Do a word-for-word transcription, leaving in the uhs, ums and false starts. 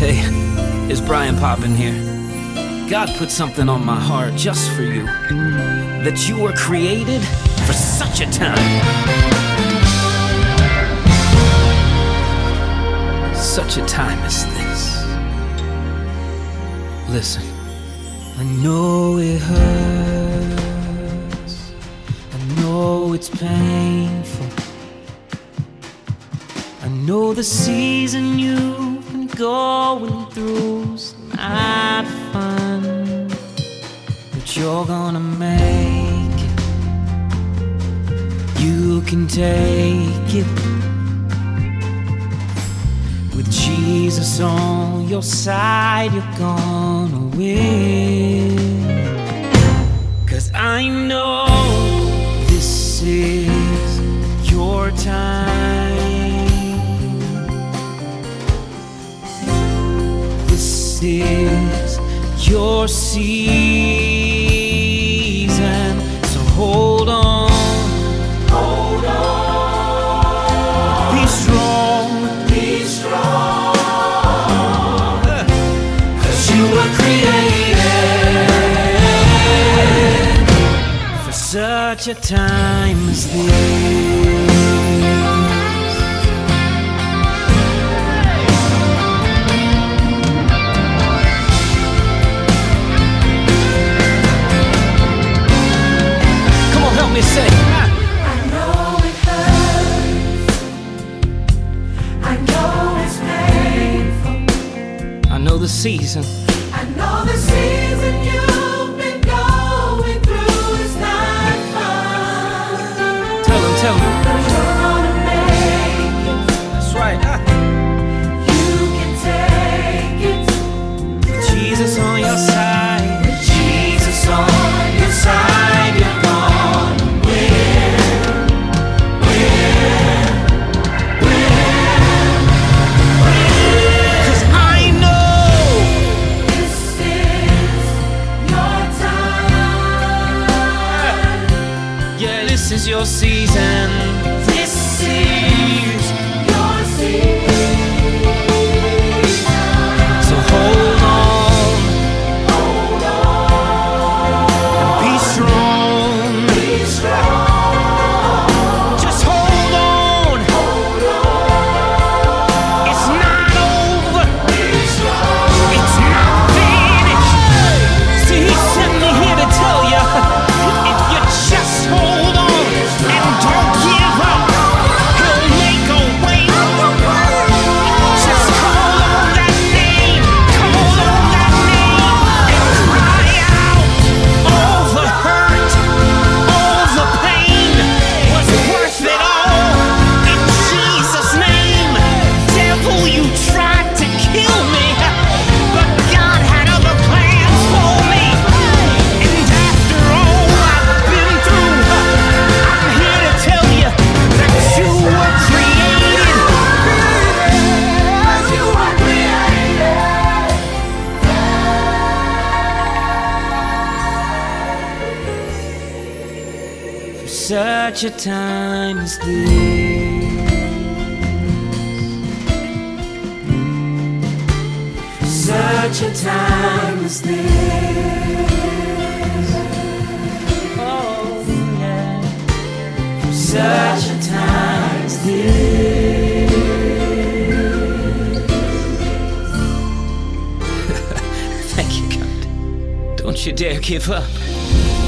Hey, it's Brian Poppin here. God put something on my heart just for you, that you were created for such a time. Such a time as this. Listen. I know it hurts, I know it's painful, I know the season you've been going through's not fun, but you're gonna make it. You can take it. With Jesus on your side, you're gonna win. 'Cause I know this is your time. This is your season. So hold on. Hold on. Be strong. Be strong. Uh, 'Cause you were created for such a time as this. Me say, ah. I know it hurts, I know it's painful, I know the season, I know the season you've been going through is not fun. Tell him, tell him. But you're gonna make it. That's right, ah. You can take it. With Jesus on your side, With Jesus on your side, you're gonna this is your season. This is your season. So hold on. Hold on. And be strong. Be strong. Just hold on. Hold on. It's not over. Be strong. It's not finished. See, he sent me here to tell you, if you just hold on. Don't give up. He'll make a way. Just call on that name. Call on that name and cry out. All the hurt, all the pain was worth it all. In Jesus' name. Devil, you tried to kill me, but God had other plans for me. And after all I've been through, I'm here to tell you that you were created. You were created. For such a time as this. For such a time as this. Oh, yeah. For such a time as this. Thank you, God. Don't you dare give up.